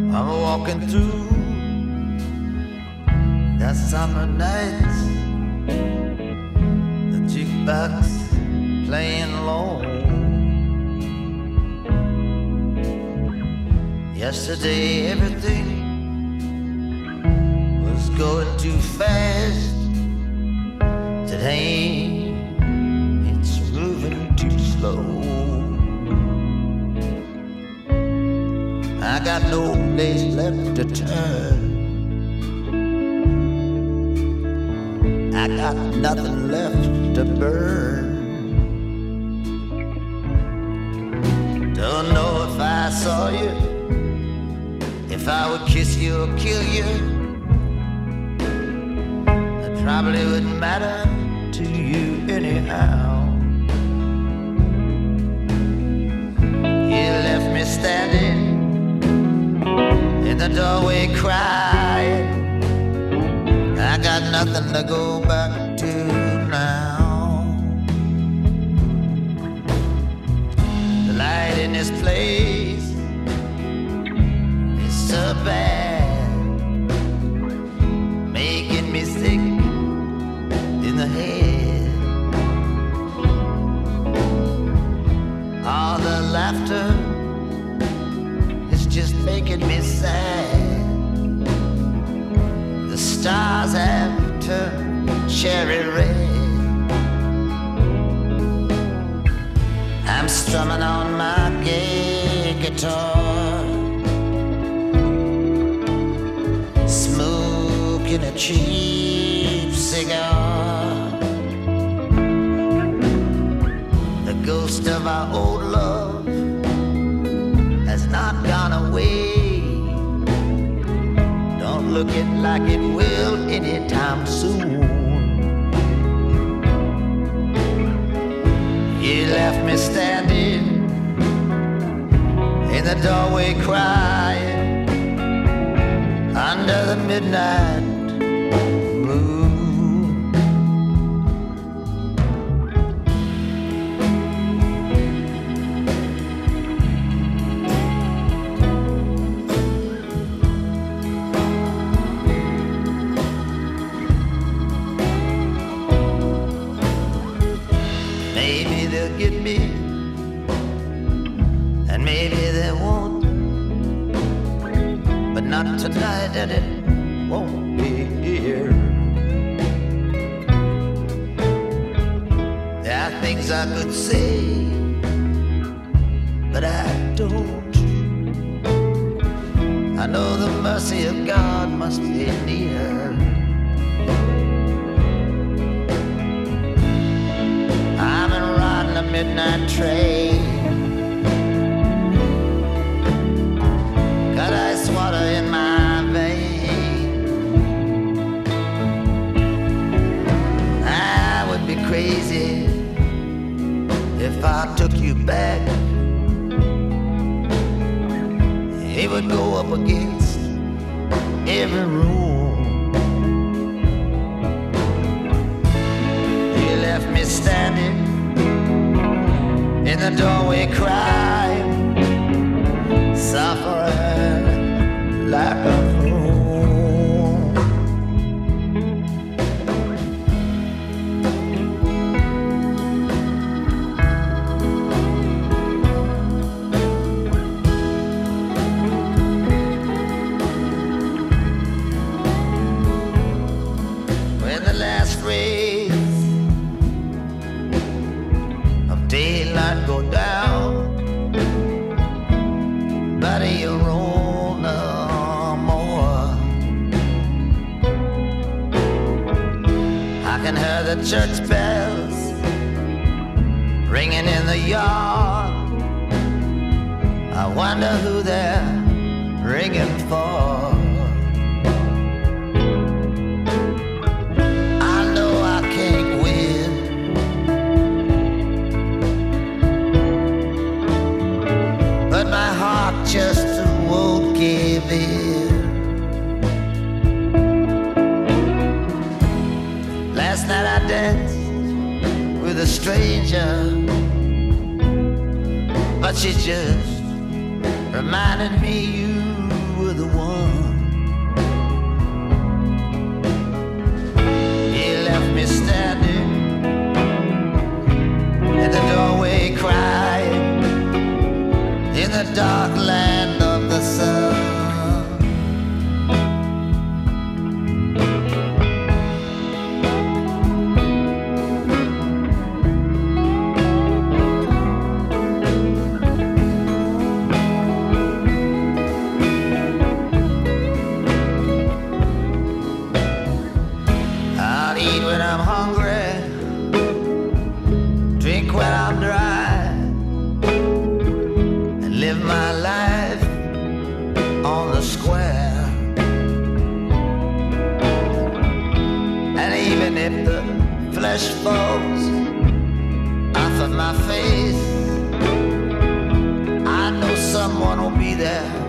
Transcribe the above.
I'm walking through that summer night, the jukebox playing low. Yesterday everything was going too fast. Today it's moving too slow. I got no place left to turn. I got nothing left to burn. Don't know if I saw you, if I would kiss you or kill you. It probably wouldn't matter to you anyhow. You left me standing in the doorway crying. I got nothing to go back to now. The light in this place is so bad, making me sick in the head. All the laughter is just making me sad. The stars have turned cherry red. I'm strumming on my gay guitar, smoking a cheap cigar. The ghost of our old love has not gone away. Don't look it like it will anytime soon. You left me standing in the doorway crying under the midnight moon. Maybe they'll get me, and maybe they won't, but not tonight, and it won't be here. There are things I could say, but I don't. I know the mercy of God must be near. I'm riding a midnight train, got ice water in my vein. I would be crazy if I took you back. It would go up against every rule. You left me standing in the doorway crying, suffering like a fool. When the last rays of daylight go down, buddy, you'll roll no more. I can hear the church bells ringing in the yard. I wonder who they're ringing for. I know I can't win, but my heart just won't give in. Last night I danced with a stranger, but she just reminded me you were the dark land of the sun. I'll eat when I'm hungry, drink when I'm dry, and live my life on the square. And even if the flesh falls off of my face, I know someone will be there